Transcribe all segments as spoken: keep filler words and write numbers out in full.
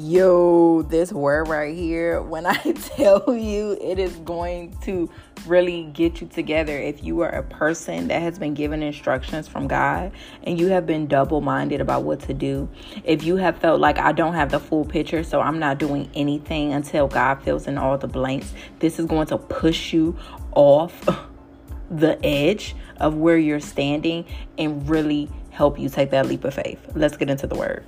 Yo, this word right here, when I tell you, it is going to really get you together. If you are a person that has been given instructions from God and you have been double-minded about what to do, if you have felt like I don't have the full picture, so I'm not doing anything until God fills in all the blanks, this is going to push you off the edge of where you're standing and really help you take that leap of faith. Let's get into the word.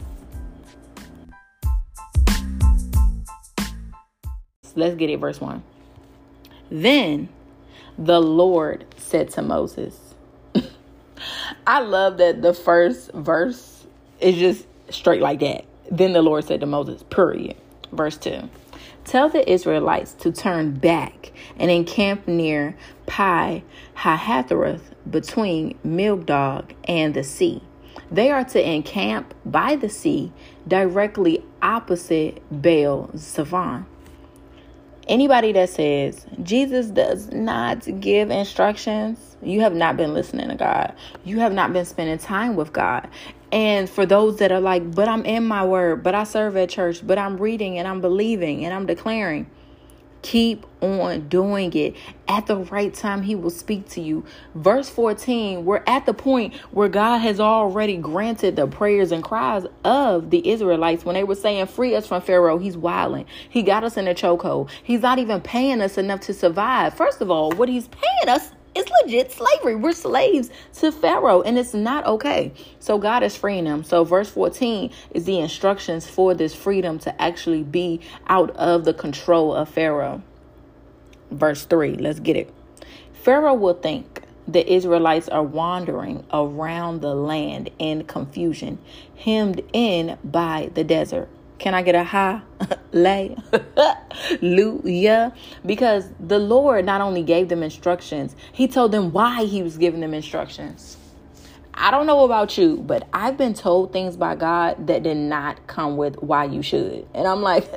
Let's get it. Verse one. Then the Lord said to Moses. I love that the first verse is just straight like that. Then the Lord said to Moses, period. Verse two. Tell the Israelites to turn back and encamp near Pi Hahiroth between Migdol and the sea. They are to encamp by the sea directly opposite Baal Zephon. Anybody that says Jesus does not give instructions, you have not been listening to God. You have not been spending time with God. And for those that are like, but I'm in my word, but I serve at church, but I'm reading and I'm believing and I'm declaring. Keep on doing it. At the right time, he will speak to you. Verse fourteen, we're at the point where God has already granted the prayers and cries of the Israelites when they were saying, free us from Pharaoh. He's wilding. He got us in a chokehold. He's not even paying us enough to survive. First of all, what he's paying us is legit slavery. We're slaves to Pharaoh, and it's not okay. So God is freeing them. So verse fourteen is the instructions for this freedom to actually be out of the control of Pharaoh. Verse three, let's get it. Pharaoh will think the Israelites are wandering around the land in confusion, hemmed in by the desert. Can I get a hallelujah? Because the Lord not only gave them instructions, he told them why he was giving them instructions. I don't know about you, but I've been told things by God that did not come with why you should. And I'm like,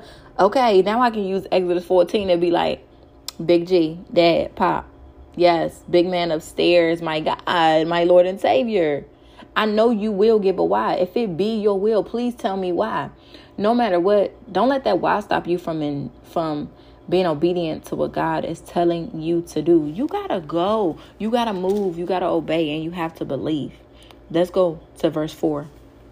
okay, now I can use Exodus fourteen and be like, Big G, Dad, Pop. Yes, big man upstairs, my God, my Lord and Savior. I know you will give a why. If it be your will, please tell me why. No matter what, don't let that why stop you from in, from being obedient to what God is telling you to do. You got to go. You got to move. You got to obey, and you have to believe. Let's go to verse four.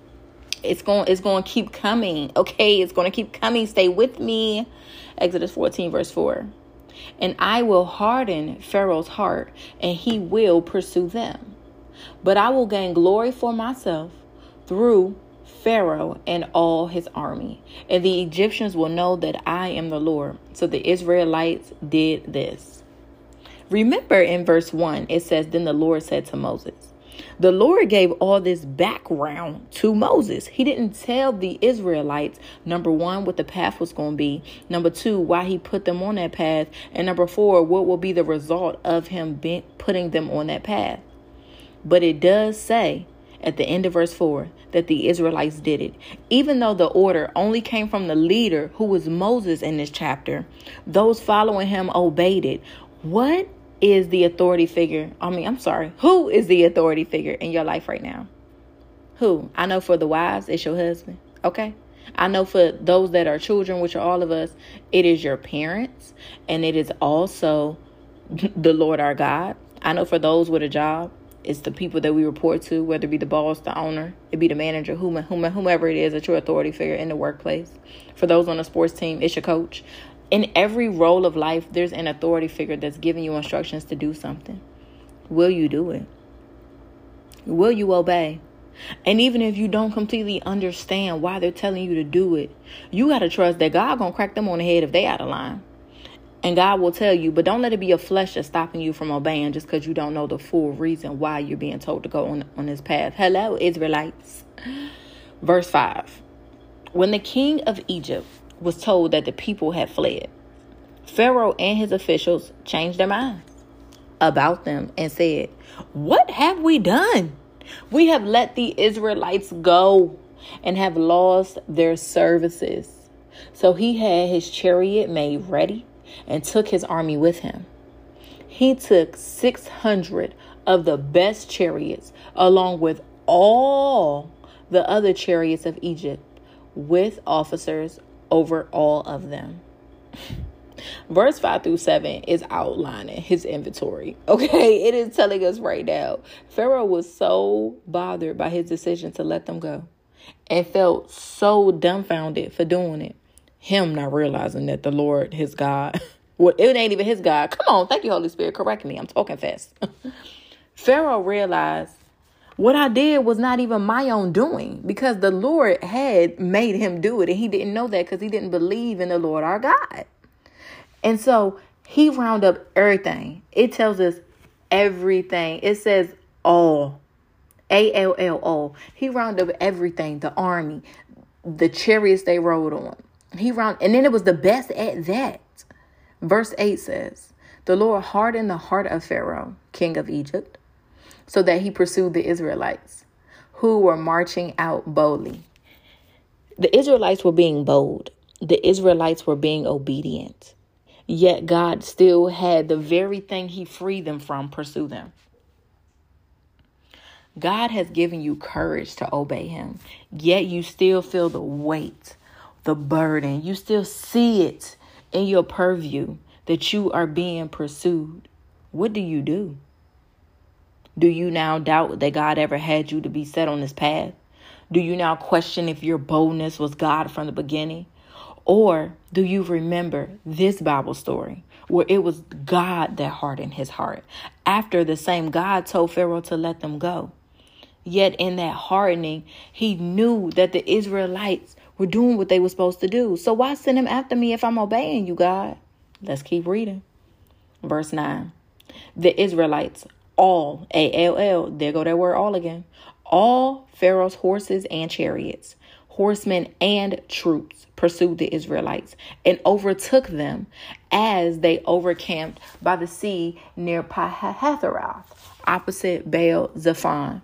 It's going, it's going to keep coming. Okay, it's going to keep coming. Stay with me. Exodus fourteen, verse four. And I will harden Pharaoh's heart, and he will pursue them. But I will gain glory for myself through Pharaoh and all his army. And the Egyptians will know that I am the Lord. So the Israelites did this. Remember in verse one, it says, then the Lord said to Moses. The Lord gave all this background to Moses. He didn't tell the Israelites, number one, what the path was going to be. Number two, why he put them on that path. And number four, what will be the result of him being, putting them on that path. But it does say at the end of verse four that the Israelites did it. Even though the order only came from the leader, who was Moses in this chapter, those following him obeyed it. What is the authority figure? I mean, I'm sorry. Who is the authority figure in your life right now? Who? I know for the wives, it's your husband. Okay. I know for those that are children, which are all of us, it is your parents. And it is also the Lord our God. I know for those with a job, it's the people that we report to, whether it be the boss, the owner, it be the manager, whomever it is, it's your authority figure in the workplace. For those on a sports team, it's your coach. In every role of life, there's an authority figure that's giving you instructions to do something. Will you do it? Will you obey? And even if you don't completely understand why they're telling you to do it, you got to trust that God going to crack them on the head if they out of line. And God will tell you, but don't let it be your flesh that's stopping you from obeying just because you don't know the full reason why you're being told to go on, on this path. Hello, Israelites. Verse five. When the king of Egypt was told that the people had fled, Pharaoh and his officials changed their minds about them and said, what have we done? We have let the Israelites go and have lost their services. So he had his chariot made ready and took his army with him. He took six hundred of the best chariots along with all the other chariots of Egypt, with officers over all of them. Verse five through seven is outlining his inventory. Okay, it is telling us right now. Pharaoh was so bothered by his decision to let them go and felt so dumbfounded for doing it. Him not realizing that the Lord, his God, well, it ain't even his God. Come on, thank you, Holy Spirit. Correct me. I'm talking fast. Pharaoh realized what I did was not even my own doing, because the Lord had made him do it. And he didn't know that because he didn't believe in the Lord our God. And so he round up everything. It tells us everything. It says all. A L L O. He round up everything. The army, the chariots they rode on. He round, and then it was the best at that. Verse eight says, the Lord hardened the heart of Pharaoh, king of Egypt, so that he pursued the Israelites, who were marching out boldly. The Israelites were being bold. The Israelites were being obedient. Yet God still had the very thing he freed them from pursue them. God has given you courage to obey him, yet you still feel the weight, the burden. You still see it in your purview that you are being pursued. What do you do? Do you now doubt that God ever had you to be set on this path? Do you now question if your boldness was God from the beginning? Or do you remember this Bible story where it was God that hardened his heart after the same God told Pharaoh to let them go? Yet in that hardening, he knew that the Israelites were doing what they were supposed to do. So why send him after me if I'm obeying you, God? Let's keep reading. Verse nine. The Israelites, all, A L L, there go that word all again, all Pharaoh's horses and chariots, horsemen and troops pursued the Israelites and overtook them as they overcamped by the sea near Pi-hahiroth, opposite Baal Zephon.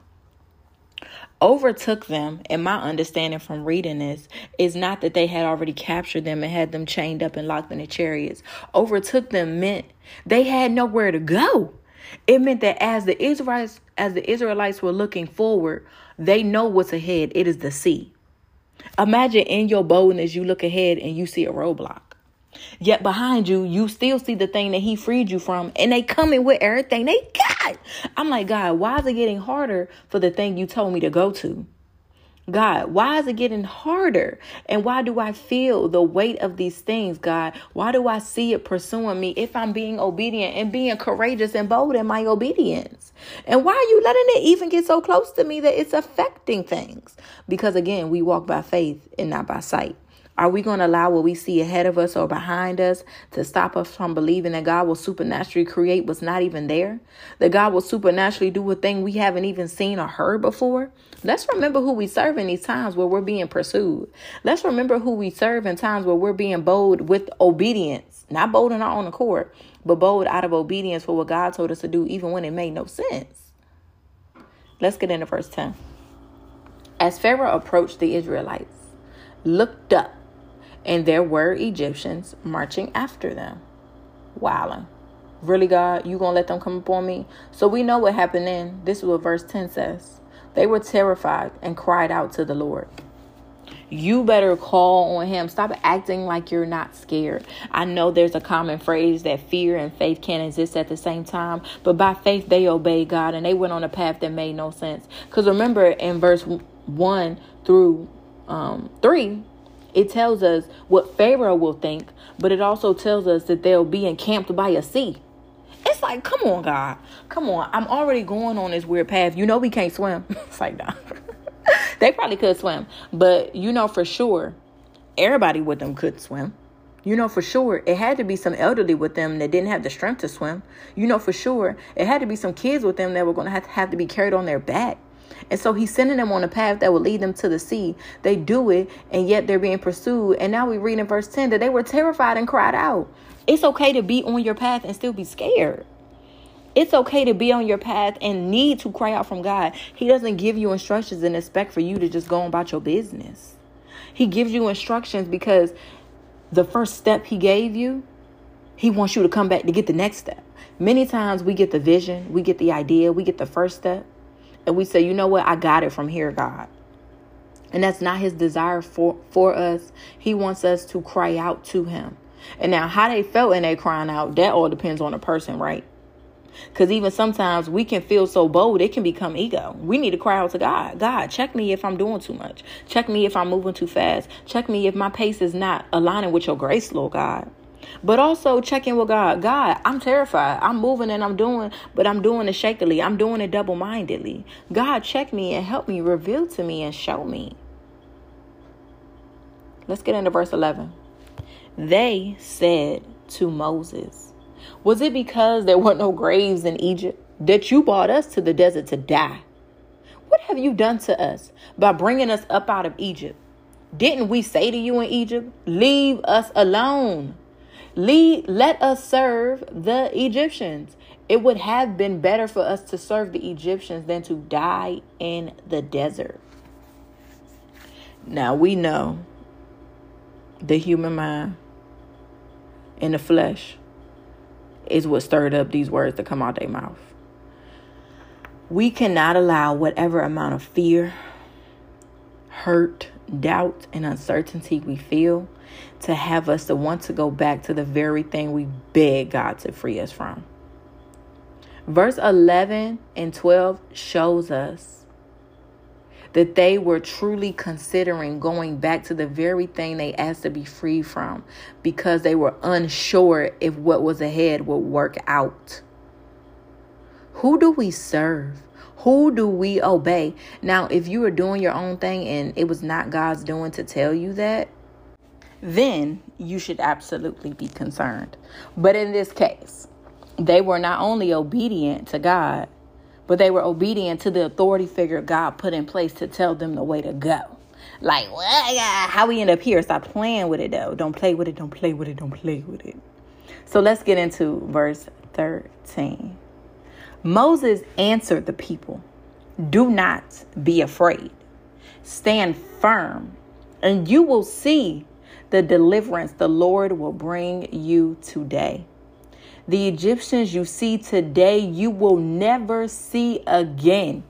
Overtook them, and my understanding from reading this is not that they had already captured them and had them chained up and locked in the chariots. Overtook them meant they had nowhere to go. It meant that as the Israelites, as the Israelites were looking forward, they know what's ahead. It is the sea. Imagine in your boldness, you look ahead and you see a roadblock. Yet behind you, you still see the thing that he freed you from, and they coming with everything they got. I'm like, God, why is it getting harder for the thing you told me to go to? God, why is it getting harder? And why do I feel the weight of these things, God? Why do I see it pursuing me if I'm being obedient and being courageous and bold in my obedience? And why are you letting it even get so close to me that it's affecting things? Because again, we walk by faith and not by sight. Are we going to allow what we see ahead of us or behind us to stop us from believing that God will supernaturally create what's not even there? That God will supernaturally do a thing we haven't even seen or heard before? Let's remember who we serve in these times where we're being pursued. Let's remember who we serve in times where we're being bold with obedience. Not bold in our own accord, but bold out of obedience for what God told us to do, even when it made no sense. Let's get into verse ten. As Pharaoh approached the Israelites, looked up, and there were Egyptians marching after them. Wildin'. Really, God? You gonna let them come upon me? So we know what happened then. This is what verse ten says. They were terrified and cried out to the Lord. You better call on him. Stop acting like you're not scared. I know there's a common phrase that fear and faith can't exist at the same time. But by faith, they obeyed God and they went on a path that made no sense. Because remember in verse one through um, three, it tells us what Pharaoh will think, but it also tells us that they'll be encamped by a sea. It's like, come on, God. Come on. I'm already going on this weird path. You know we can't swim. It's like, nah. They probably could swim. But you know for sure, everybody with them could swim. You know for sure, it had to be some elderly with them that didn't have the strength to swim. You know for sure, it had to be some kids with them that were going to have to, have to be carried on their back. And so he's sending them on a path that will lead them to the sea. They do it, and yet they're being pursued. And now we read in verse ten that they were terrified and cried out. It's okay to be on your path and still be scared. It's okay to be on your path and need to cry out from God. He doesn't give you instructions and expect for you to just go about your business. He gives you instructions because the first step he gave you, he wants you to come back to get the next step. Many times we get the vision, we get the idea, we get the first step. And we say, you know what? I got it from here, God. And that's not his desire for, for us. He wants us to cry out to him. And now how they felt in their crying out, that all depends on the person, right? Because even sometimes we can feel so bold, it can become ego. We need to cry out to God. God, check me if I'm doing too much. Check me if I'm moving too fast. Check me if my pace is not aligning with your grace, Lord God. But also check in with God. God, I'm terrified. I'm moving and I'm doing, but I'm doing it shakily. I'm doing it double-mindedly. God, check me and help me, reveal to me and show me. Let's get into verse eleven. They said to Moses, was it because there were no graves in Egypt that you brought us to the desert to die? What have you done to us by bringing us up out of Egypt? Didn't we say to you in Egypt, leave us alone? Leave, let us serve the Egyptians. It would have been better for us to serve the Egyptians than to die in the desert. Now we know the human mind and the flesh is what stirred up these words to come out their mouth. We cannot allow whatever amount of fear, hurt, doubt, and uncertainty we feel to have us to want to go back to the very thing we beg God to free us from. Verse eleven and twelve shows us that they were truly considering going back to the very thing they asked to be free from because they were unsure if what was ahead would work out. Who do we serve? Who do we obey? Now, if you were doing your own thing and it was not God's doing to tell you that, then you should absolutely be concerned. But in this case, they were not only obedient to God, but they were obedient to the authority figure God put in place to tell them the way to go. Like, what? How we end up here? Stop playing with it, though. Don't play with it. Don't play with it. Don't play with it. So let's get into verse thirteen. Moses answered the people, do not be afraid. Stand firm, and you will see the deliverance the Lord will bring you today. The Egyptians you see today, you will never see again.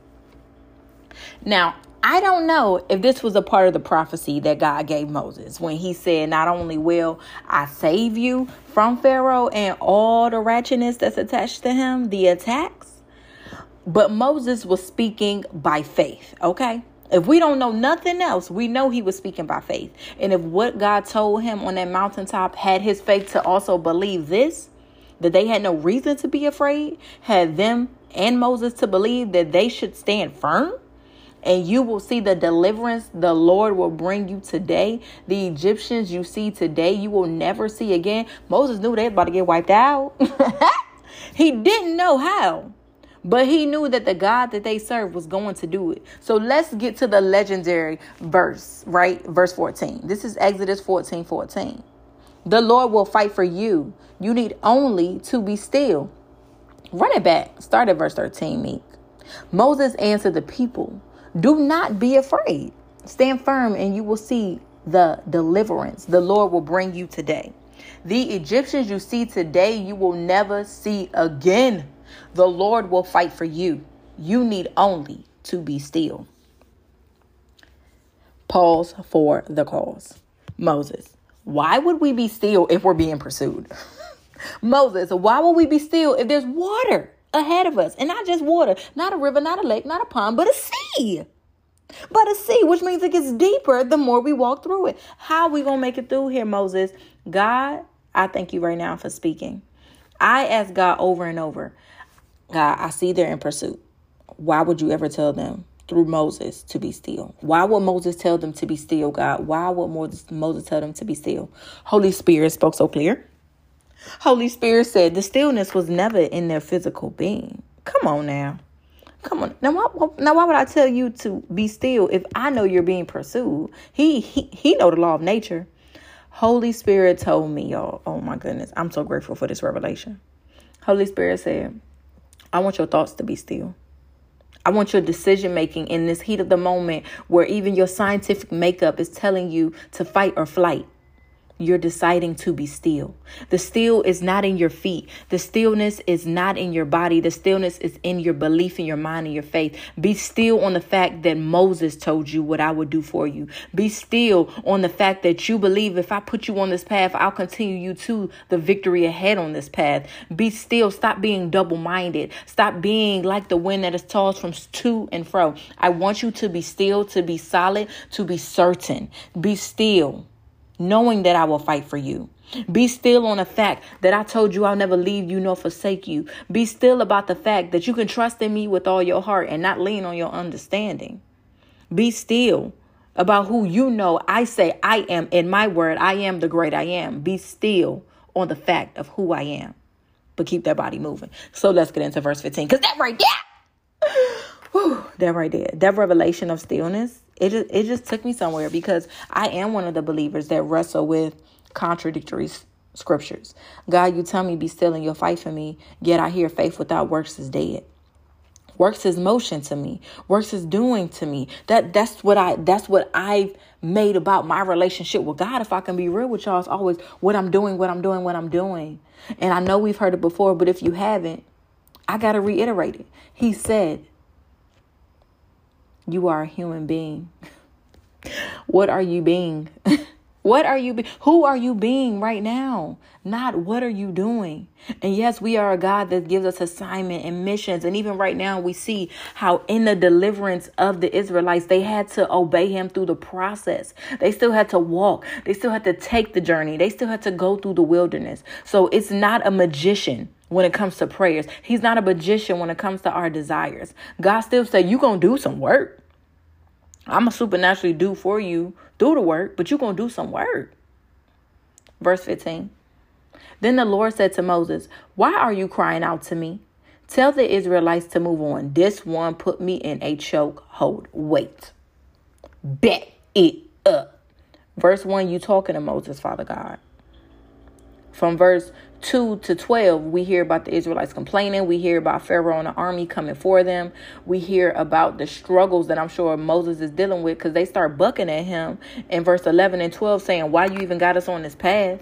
Now, I don't know if this was a part of the prophecy that God gave Moses when he said, not only will I save you from Pharaoh and all the ratchetness that's attached to him, the attacks, but Moses was speaking by faith. OK, if we don't know nothing else, we know he was speaking by faith. And if what God told him on that mountaintop had his faith to also believe this, that they had no reason to be afraid, had them and Moses to believe that they should stand firm, and you will see the deliverance the Lord will bring you today. The Egyptians you see today, you will never see again. Moses knew they were about to get wiped out. He didn't know how, but he knew that the God that they served was going to do it. So let's get to the legendary verse, right? Verse fourteen. This is Exodus fourteen fourteen. The Lord will fight for you. You need only to be still. Run it back. Start at verse thirteen, Meek. Moses answered the people, do not be afraid. Stand firm and you will see the deliverance the Lord will bring you today. The Egyptians you see today, you will never see again. The Lord will fight for you. You need only to be still. Pause for the cause. Moses, why would we be still if we're being pursued? Moses, why would we be still if there's water ahead of us? And not just water, not a river, not a lake, not a pond, but a sea. But a sea, which means it gets deeper the more we walk through it. How are we going to make it through here, Moses? God, I thank you right now for speaking. I ask God over and over, God, I see they're in pursuit. Why would you ever tell them through Moses to be still? Why would Moses tell them to be still, God? Why would Moses, Moses tell them to be still? Holy Spirit spoke so clear. Holy Spirit said the stillness was never in their physical being. Come on now. Come on. Now, why, now, why would I tell you to be still if I know you're being pursued? He, he, he know the law of nature. Holy Spirit told me, y'all. Oh, my goodness. I'm so grateful for this revelation. Holy Spirit said, I want your thoughts to be still. I want your decision making in this heat of the moment where even your scientific makeup is telling you to fight or flight. you're deciding to be still. The still is not in your feet. The stillness is not in your body. The stillness is in your belief, in your mind, and your faith. Be still on the fact that Moses told you what I would do for you. Be still on the fact that you believe if I put you on this path, I'll continue you to the victory ahead on this path. Be still. Stop being double-minded. Stop being like the wind that is tossed from to and fro. I want you to be still, to be solid, to be certain. Be still, knowing that I will fight for you. Be still on the fact that I told you I'll never leave you nor forsake you. Be still about the fact that you can trust in me with all your heart and not lean on your understanding. Be still about who you know I say I am in my word. I am the great I am. Be still on the fact of who I am. But keep that body moving. So let's get into verse fifteen. Because that right there, whew, that right there, that revelation of stillness, It just, it just took me somewhere because I am one of the believers that wrestle with contradictory s- scriptures. God, you tell me be still and you'll fight for me. Yet I hear faith without works is dead. Works is motion to me. Works is doing to me. That that's what I that's what I've made about my relationship with God. If I can be real with y'all, it's always what I'm doing, what I'm doing, what I'm doing. And I know we've heard it before, but if you haven't, I got to reiterate it. He said, you are a human being. What are you being? What are you? Be- Who are you being right now? Not what are you doing? And yes, we are a God that gives us assignment and missions. And even right now, we see how in the deliverance of the Israelites, they had to obey him through the process. They still had to walk. They still had to take the journey. They still had to go through the wilderness. So it's not a magician when it comes to prayers. He's not a magician when it comes to our desires. God still said, you're going to do some work. I'm going to supernaturally do for you, do the work, but you're going to do some work. Verse fifteen. Then the Lord said to Moses, why are you crying out to me? Tell the Israelites to move on. This one put me in a choke hold. Wait. Bet it up. Verse one, you talking to Moses, Father God. From verse two to twelve, we hear about the Israelites complaining. We hear about Pharaoh and the army coming for them. We hear about the struggles that I'm sure Moses is dealing with because they start bucking at him in verse eleven and twelve saying, why you even got us on this path?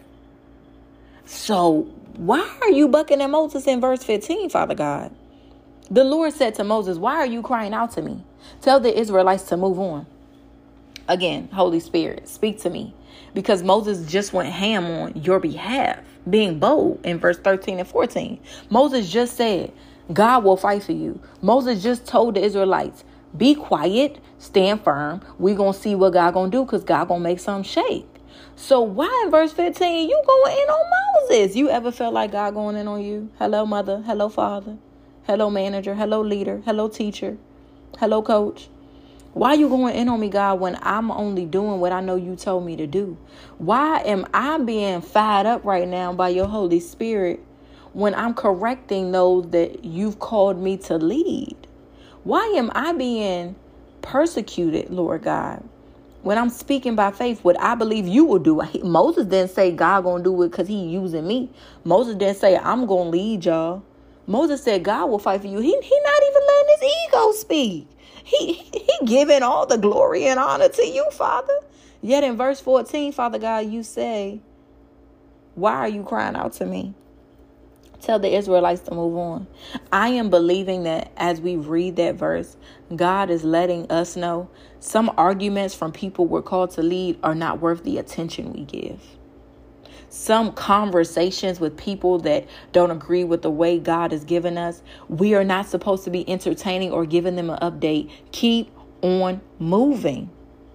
So why are you bucking at Moses in verse fifteen, Father God? The Lord said to Moses, why are you crying out to me? Tell the Israelites to move on. Again, Holy Spirit, speak to me. Because Moses just went ham on your behalf, being bold in verse thirteen and fourteen. Moses just said, God will fight for you. Moses just told the Israelites, be quiet, stand firm. We're going to see what God going to do because God going to make something shake. So why in verse fifteen, you going in on Moses? You ever felt like God going in on you? Hello, mother. Hello, father. Hello, manager. Hello, leader. Hello, teacher. Hello, coach. Why you going in on me, God, when I'm only doing what I know you told me to do? Why am I being fired up right now by your Holy Spirit when I'm correcting those that you've called me to lead? Why am I being persecuted, Lord God, when I'm speaking by faith what I believe you will do? Moses didn't say God gonna do it because he using me. Moses didn't say I'm gonna lead y'all. Moses said God will fight for you. He, he not even letting his ego speak. He, he giving all the glory and honor to you, Father. Yet in verse fourteen, Father God, you say, why are you crying out to me? Tell the Israelites to move on. I am believing that as we read that verse, God is letting us know some arguments from people we're called to lead are not worth the attention we give. Some conversations with people that don't agree with the way God has given us, we are not supposed to be entertaining or giving them an update. Keep on moving.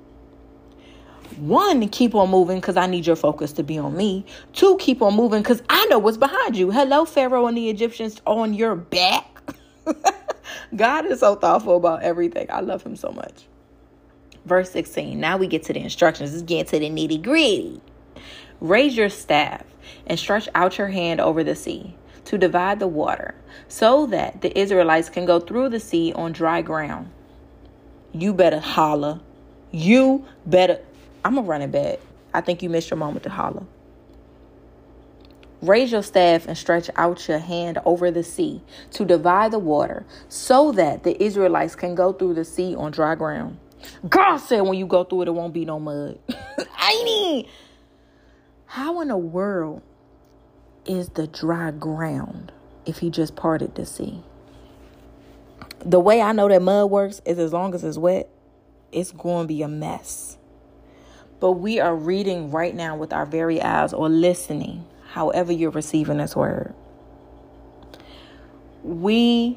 One, keep on moving because I need your focus to be on me. Two, keep on moving because I know what's behind you. Hello, Pharaoh and the Egyptians on your back. God is so thoughtful about everything. I love him so much. Verse sixteen. Now we get to the instructions. Let's get to the nitty gritty. Raise your staff and stretch out your hand over the sea to divide the water so that the Israelites can go through the sea on dry ground. You better holler. You better. I'm going to run it back. I think you missed your moment to holler. Raise your staff and stretch out your hand over the sea to divide the water so that the Israelites can go through the sea on dry ground. God said when you go through it, it won't be no mud. I mean, How in the world is the dry ground if he just parted the sea? The way I know that mud works is as long as it's wet, it's going to be a mess. But we are reading right now with our very eyes, or listening, however you're receiving this word. We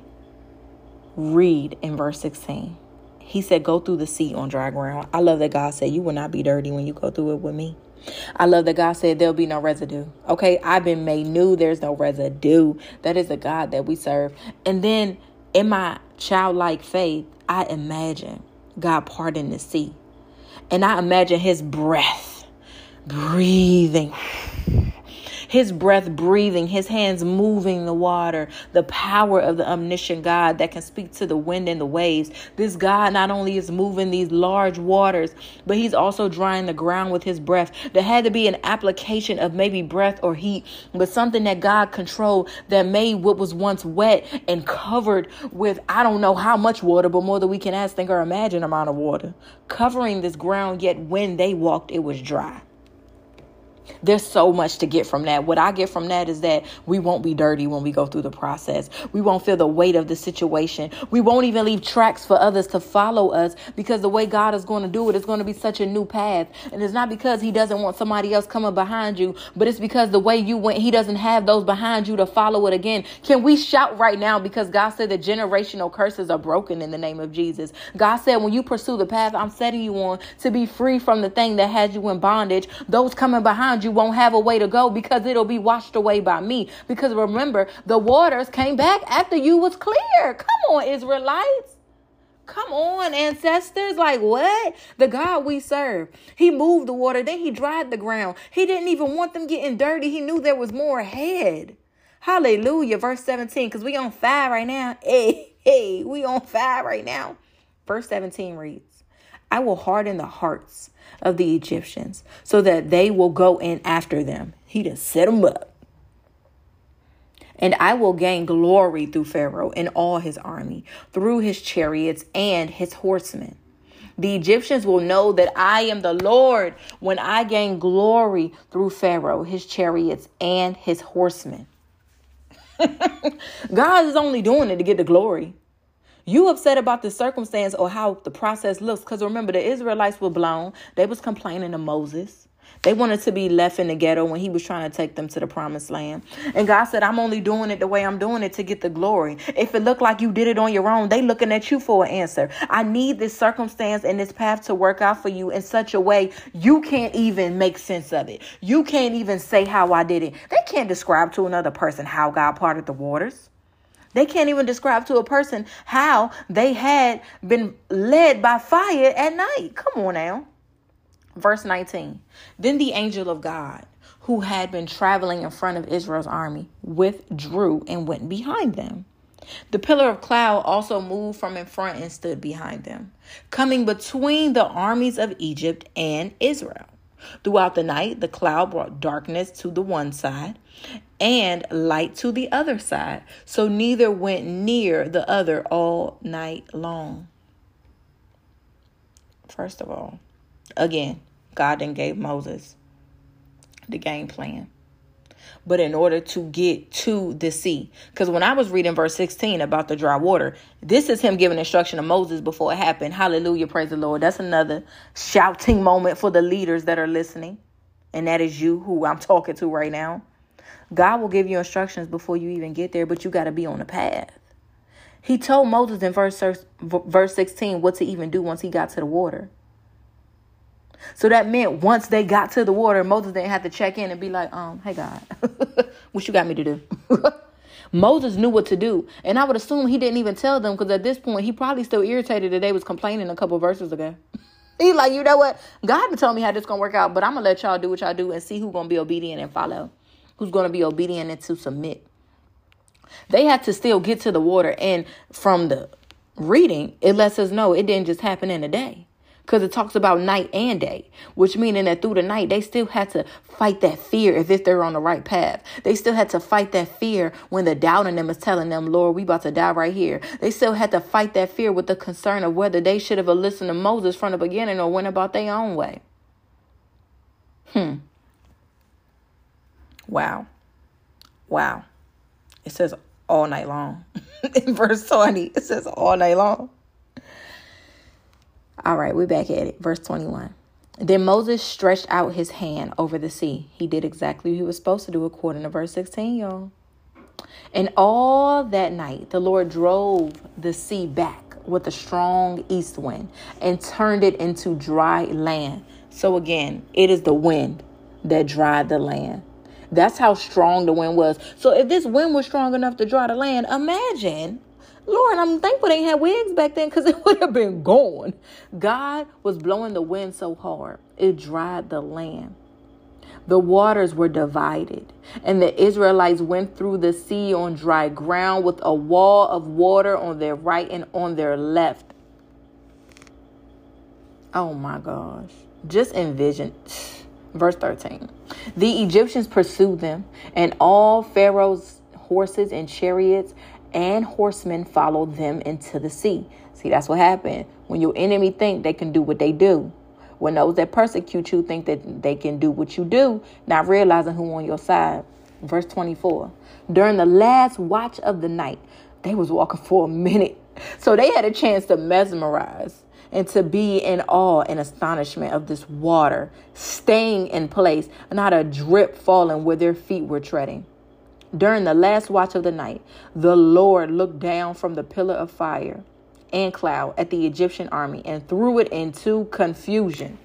read in verse sixteen. He said, go through the sea on dry ground. I love that God said, you will not be dirty when you go through it with me. I love that God said there'll be no residue. Okay, I've been made new. There's no residue. That is the God that we serve. And then in my childlike faith, I imagine God parting the sea. And I imagine his breath breathing. His breath breathing, his hands moving the water, the power of the omniscient God that can speak to the wind and the waves. This God not only is moving these large waters, but he's also drying the ground with his breath. There had to be an application of maybe breath or heat, but something that God controlled that made what was once wet and covered with, I don't know how much water, but more than we can ask, think, or imagine amount of water, covering this ground, yet when they walked, it was dry. There's so much to get from that. What I get from that is that we won't be dirty when we go through the process. We won't feel the weight of the situation. We won't even leave tracks for others to follow us, because the way God is going to do it is going to be such a new path. And it's not because he doesn't want somebody else coming behind you, but it's because the way you went, he doesn't have those behind you to follow it again. Can we shout right now? Because God said that generational curses are broken in the name of Jesus. God said, when you pursue the path I'm setting you on to be free from the thing that has you in bondage, those coming behind you won't have a way to go, because it'll be washed away by me. Because remember, the waters came back after you was clear. Come on, Israelites. Come on, ancestors. Like what? The God we serve, he moved the water, then he dried the ground. He didn't even want them getting dirty. He knew there was more ahead. Hallelujah. Verse seventeen, because we on fire right now. Hey, hey, we on fire right now. Verse seventeen reads, I will harden the hearts of the Egyptians so that they will go in after them. He done set them up. And I will gain glory through Pharaoh and all his army, through his chariots and his horsemen. The Egyptians will know that I am the Lord when I gain glory through Pharaoh, his chariots, and his horsemen. God is only doing it to get the glory. You upset about the circumstance or how the process looks, because remember, the Israelites were blown. They was complaining to Moses. They wanted to be left in the ghetto when he was trying to take them to the promised land. And God said, I'm only doing it the way I'm doing it to get the glory. If it looked like you did it on your own, they looking at you for an answer. I need this circumstance and this path to work out for you in such a way you can't even make sense of it. You can't even say how I did it. They can't describe to another person how God parted the waters. They can't even describe to a person how they had been led by fire at night. Come on now. Verse nineteen. Then the angel of God, who had been traveling in front of Israel's army, withdrew and went behind them. The pillar of cloud also moved from in front and stood behind them, coming between the armies of Egypt and Israel. Throughout the night, the cloud brought darkness to the one side and light to the other side, so neither went near the other all night long. First of all, again, God then gave Moses the game plan. But in order to get to the sea, because when I was reading verse sixteen about the dry water, this is him giving instruction to Moses before it happened. Hallelujah. Praise the Lord. That's another shouting moment for the leaders that are listening. And that is you, who I'm talking to right now. God will give you instructions before you even get there, but you got to be on the path. He told Moses in verse, verse sixteen what to even do once he got to the water. So that meant once they got to the water, Moses didn't have to check in and be like, um, hey, God, what you got me to do? Moses knew what to do. And I would assume he didn't even tell them, because at this point, he probably still irritated that they was complaining a couple verses ago. He's like, you know what? God been telling me how this going to work out, but I'm going to let y'all do what y'all do and see who's going to be obedient and follow. Who's going to be obedient and to submit. They had to still get to the water. And from the reading, it lets us know it didn't just happen in a day. Because it talks about night and day, which meaning that through the night, they still had to fight that fear as if they're on the right path. They still had to fight that fear when the doubt in them is telling them, Lord, we about to die right here. They still had to fight that fear with the concern of whether they should have listened to Moses from the beginning or went about their own way. Hmm. Wow. Wow. It says all night long. In verse twenty, it says all night long. All right, we're back at it. Verse twenty-one. Then Moses stretched out his hand over the sea. He did exactly what he was supposed to do according to verse sixteen, y'all. And all that night, the Lord drove the sea back with a strong east wind and turned it into dry land. So again, it is the wind that dried the land. That's how strong the wind was. So if this wind was strong enough to dry the land, imagine, Lord, I'm thankful they had wigs back then because it would have been gone. God was blowing the wind so hard, it dried the land. The waters were divided, and the Israelites went through the sea on dry ground with a wall of water on their right and on their left. Oh my gosh. Just envision. Verse thirteen. The Egyptians pursued them, and all Pharaoh's horses and chariots and horsemen followed them into the sea. See, that's what happened. When your enemy think they can do what they do. When those that persecute you think that they can do what you do, not realizing who on your side. Verse twenty-four. During the last watch of the night, they was walking for a minute. So they had a chance to mesmerize and to be in awe and astonishment of this water staying in place, not a drip falling where their feet were treading. During the last watch of the night, the Lord looked down from the pillar of fire and cloud at the Egyptian army and threw it into confusion.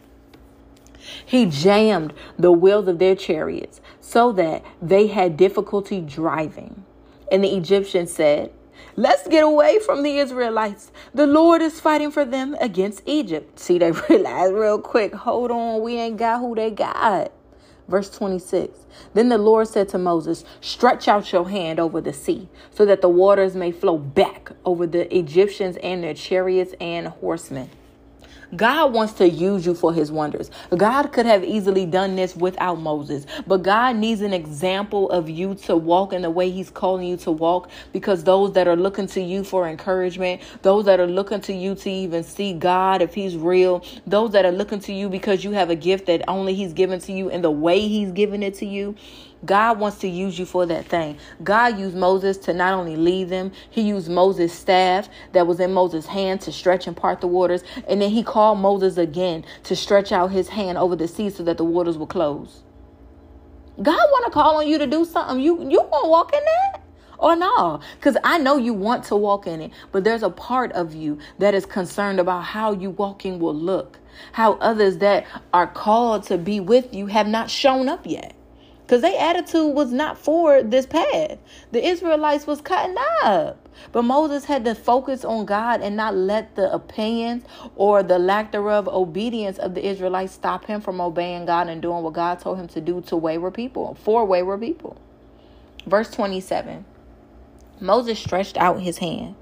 He jammed the wheels of their chariots so that they had difficulty driving. And the Egyptians said, "Let's get away from the Israelites. The Lord is fighting for them against Egypt." See, they realized real quick, hold on, we ain't got who they got. Verse twenty-six. Then the Lord said to Moses, "Stretch out your hand over the sea so that the waters may flow back over the Egyptians and their chariots and horsemen." God wants to use you for his wonders. God could have easily done this without Moses, but God needs an example of you to walk in the way he's calling you to walk, because those that are looking to you for encouragement, those that are looking to you to even see God if he's real, those that are looking to you because you have a gift that only he's given to you in the way he's given it to you, God wants to use you for that thing. God used Moses to not only lead them, he used Moses' staff that was in Moses' hand to stretch and part the waters. And then he called Moses again to stretch out his hand over the sea so that the waters would close. God want to call on you to do something. You, you want to walk in that? Or no? Because I know you want to walk in it, but there's a part of you that is concerned about how you walking will look. How others that are called to be with you have not shown up yet. Because their attitude was not for this path. The Israelites was cutting up. But Moses had to focus on God and not let the opinions or the lack thereof obedience of the Israelites stop him from obeying God and doing what God told him to do to wayward people, for wayward people. Verse twenty-seven. Moses stretched out his hand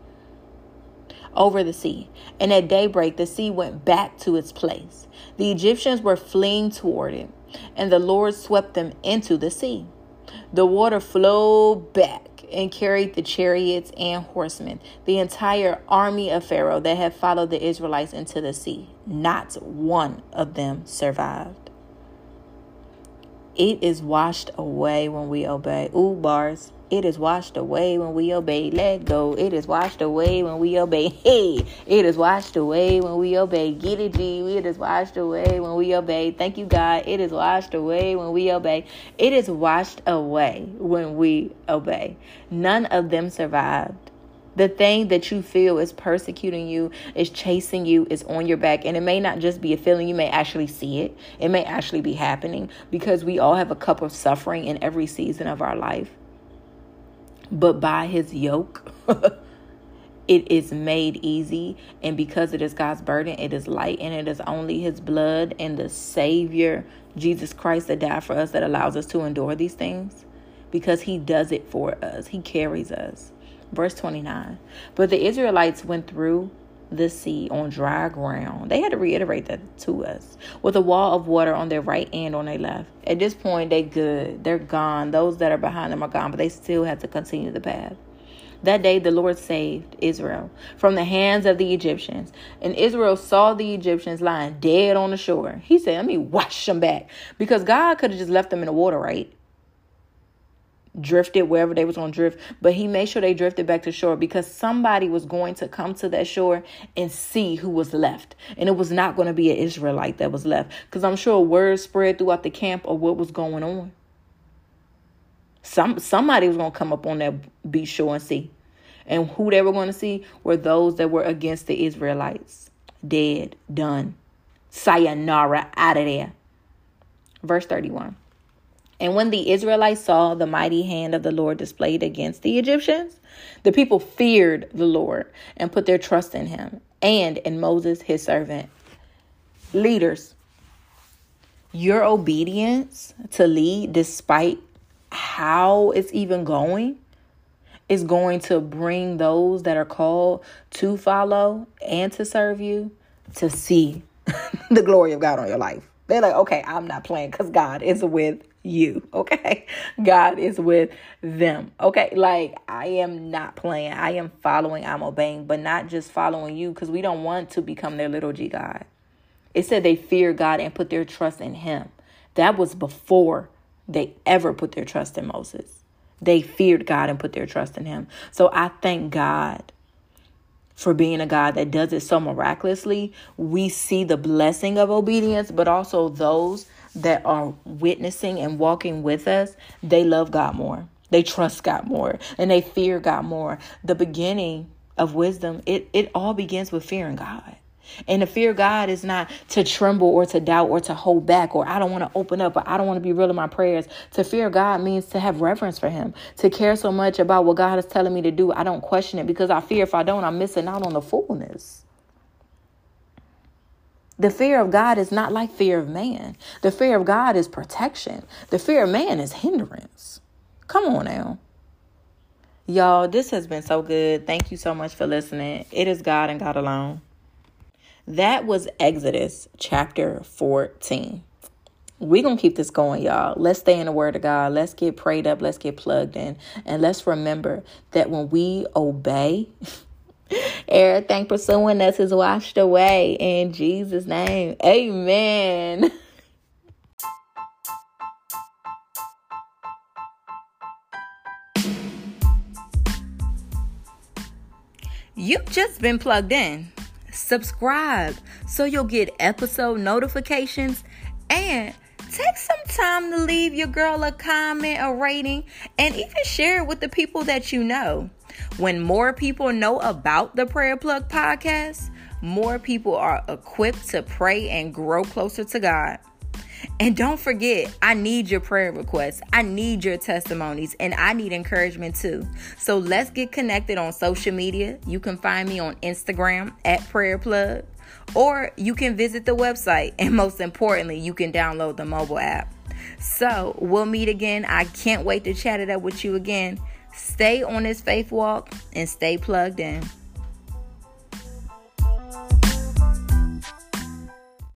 over the sea, and at daybreak the sea went back to its place. The Egyptians were fleeing toward it, and the Lord swept them into the sea. The water flowed back and carried the chariots and horsemen, the entire army of Pharaoh that had followed the Israelites into the sea. Not one of them survived. It is washed away when we obey. Ooh, bars. It is washed away when we obey. Let go. It is washed away when we obey. Hey, it is washed away when we obey. Get it, G. It is washed away when we obey. Thank you, God. It is washed away when we obey. It is washed away when we obey. None of them survived. The thing that you feel is persecuting you, is chasing you, is on your back. And it may not just be a feeling. You may actually see it. It may actually be happening, because we all have a cup of suffering in every season of our life. But by his yoke, it is made easy. And because it is God's burden, it is light. And it is only his blood and the Savior, Jesus Christ, that died for us, that allows us to endure these things. Because he does it for us. He carries us. Verse twenty-nine. But the Israelites went through the sea on dry ground. They had to reiterate that to us, with a wall of water on their right and on their left. At this point, they good. They're gone. Those that are behind them are gone, but they still have to continue the path. That day, the Lord saved Israel from the hands of the Egyptians. And Israel saw the Egyptians lying dead on the shore. He said, let me wash them back. Because God could have just left them in the water, right? drifted wherever they was going to drift, but he made sure they drifted back to shore because somebody was going to come to that shore and see who was left. And it was not going to be an Israelite that was left, because I'm sure word spread throughout the camp of what was going on. Some somebody was going to come up on that beach shore and see. And who they were going to see were those that were against the Israelites. Dead, done. Sayonara, out of there. Verse thirty-one. And when the Israelites saw the mighty hand of the Lord displayed against the Egyptians, the people feared the Lord and put their trust in him and in Moses, his servant. Leaders, your obedience to lead despite how it's even going is going to bring those that are called to follow and to serve you to see the glory of God on your life. They're like, okay, I'm not playing because God is with you. Okay. God is with them. Okay. Like, I am not playing. I am following. I'm obeying, but not just following you, because we don't want to become their little G God. It said they fear God and put their trust in him. That was before they ever put their trust in Moses. They feared God and put their trust in him. So I thank God for being a God that does it so miraculously. We see the blessing of obedience, but also those that are witnessing and walking with us, they love God more. They trust God more, and they fear God more. The beginning of wisdom, it, it all begins with fearing God. And to fear God is not to tremble or to doubt or to hold back, or I don't want to open up, or I don't want to be real in my prayers. To fear God means to have reverence for him, to care so much about what God is telling me to do. I don't question it, because I fear if I don't, I'm missing out on the fullness. The fear of God is not like fear of man. The fear of God is protection. The fear of man is hindrance. Come on now. Y'all, this has been so good. Thank you so much for listening. It is God and God alone. That was Exodus chapter fourteen. We're going to keep this going, y'all. Let's stay in the word of God. Let's get prayed up. Let's get plugged in. And let's remember that when we obey, everything pursuing us is washed away. In Jesus' name, amen. You've just been plugged in. Subscribe so you'll get episode notifications, and take some time to leave your girl a comment, a rating, and even share it with the people that you know. When more people know about the Prayer Plug podcast, more people are equipped to pray and grow closer to God. And don't forget, I need your prayer requests. I need your testimonies, and I need encouragement too. So let's get connected on social media. You can find me on Instagram at Prayer Plug, or you can visit the website. And most importantly, you can download the mobile app. So we'll meet again. I can't wait to chat it up with you again. Stay on this faith walk and stay plugged in.